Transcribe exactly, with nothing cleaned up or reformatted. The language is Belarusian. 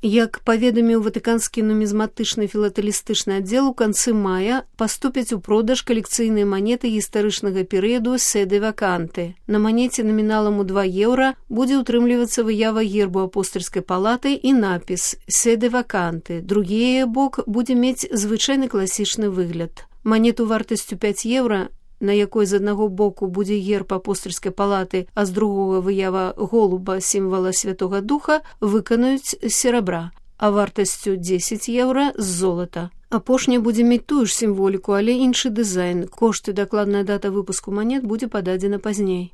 Як паведаміў ватыканскі нумізматычны філатэлістычны аддзел, у канцы мая паступяць у продаж калекцыйныя манеты гістарычнага перыяду седе ваканты. На манеце наміналам у два еўра будзе ўтрымлівацца выява гербу апостальскай палаты і напіс седе ваканты. Другі яе бок будзе мець звычайны класічны выгляд. Манету вартасцю пяць еўра, на якой з аднаго боку будзе герб апостальскай палаты, а з другога выява голуба, сімвала Святога Духа, выканаюць з серабра, а вартасцю дзесяць еўра з золата. Апошняя будзе мець тую ж сімволіку, але іншы дызайн. Кошт і дакладная дата выпуску манет будзе пададзена пазней.